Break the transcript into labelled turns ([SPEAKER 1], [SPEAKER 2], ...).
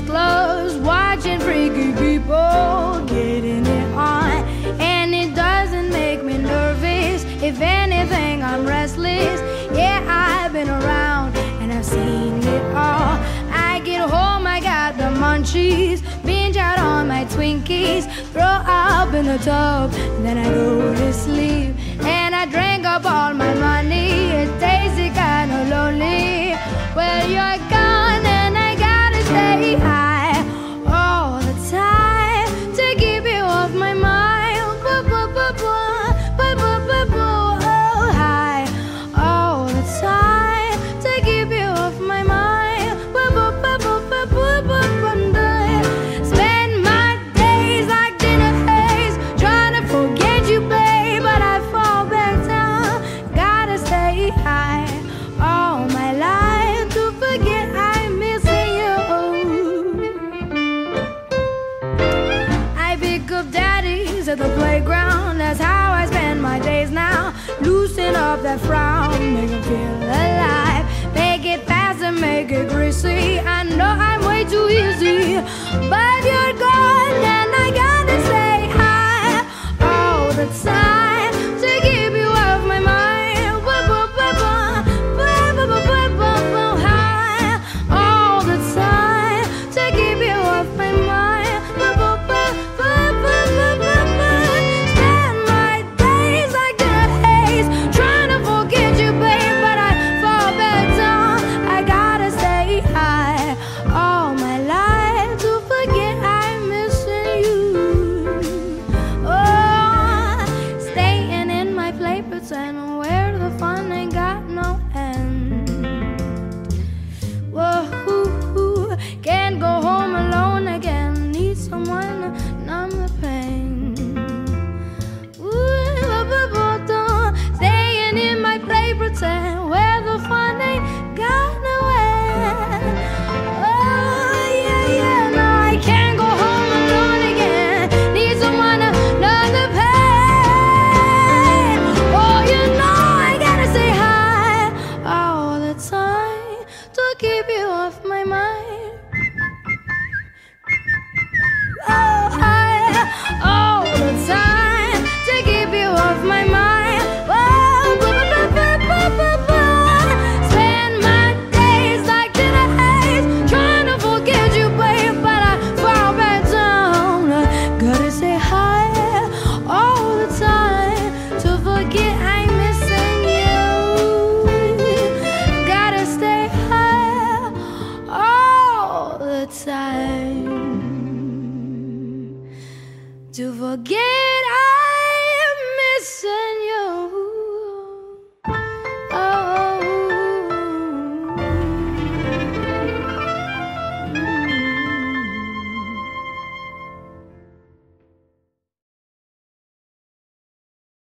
[SPEAKER 1] clothes, watching freaky people getting it on. And it doesn't make me nervous. If anything, I'm restless. Yeah, I've been around and I've seen it all. I get home, I got the munchies, binge out on my Twinkies, throw up in the tub, then I go to sleep. And I drink up all my money, it tastes kinda lonely. Well, you're gone and I gotta stay high all the time to keep you off my mind. Oh, high all the time to keep you off my mind. Spend my days like dinner haze, trying to forget you, babe, but I fall back down. Gotta stay high all my life to forget I'm missing you. I pick up daddies at the playground, that's how I spend my days now. Loosen up that frown, make them feel alive. Make it fast and make it greasy. I know I'm way too easy, but you're gone and I gotta stay high all the time to keep you off my mind. High all the time to keep you off my mind. Spend my days like the haze, trying to forget you, babe, but I fall back down. I gotta stay high all my life to forget I'm missing you. Oh, staying in my play pretend where the fun ain't got no end. Whoa, can't go home alone again, need someone to numb the pain. Staying in my play pretend where the fun ain't got no end. Oh, yeah, no, I can't go home alone again, need someone to numb the pain. Oh, you know I gotta stay high all the time to keep you off my mind. Oh, high all the time to keep you off my mind. Spend my days like dinner haze, trying to forget you, babe, but I fall back down. Gotta stay high all the time to forget I'm missing you. Gotta stay high all the time to forget